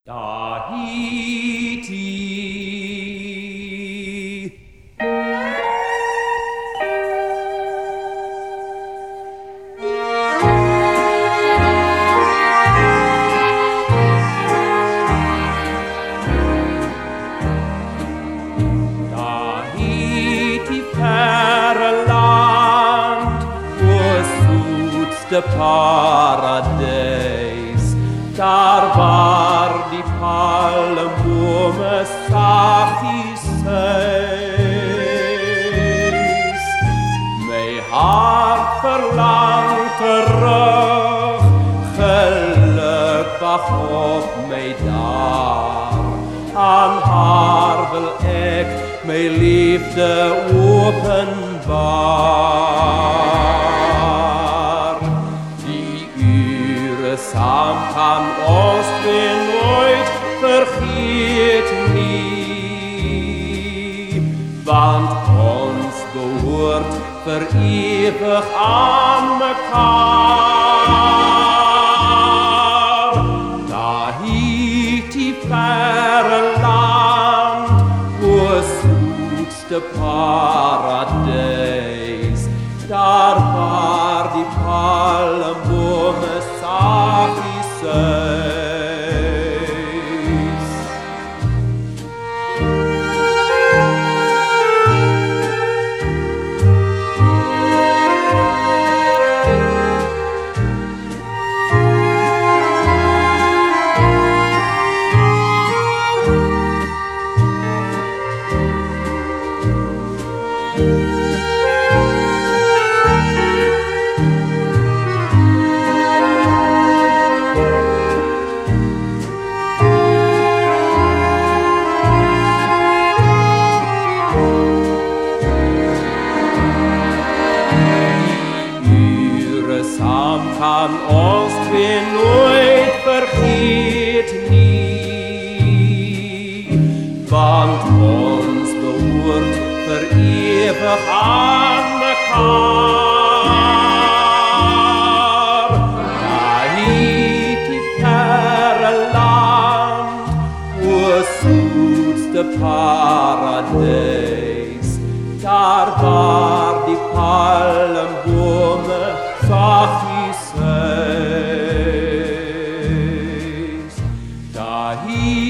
Tahiti. Tahiti, verre land, oor zoetste paradijs. Daar waar die palmbome saggies suis. My hart verlang terug, geluk wag op my daar. Aan haar wil ek my liefde openbaar. Die ure saam gaan ons weer nooit vergeet nie, want ons behoort vir ewig aan mekaar. Tahiti, verre land, oor zoetste paradijs. Daar waar die palmbome saggies suis. Saam gaan ons weer nooit vergeet nie, want ons behoort vir ewig aan mekaar. Tahiti, verre land, oor zoetste paradijs. Daar waar die palmbome saggies suis. Tahiti.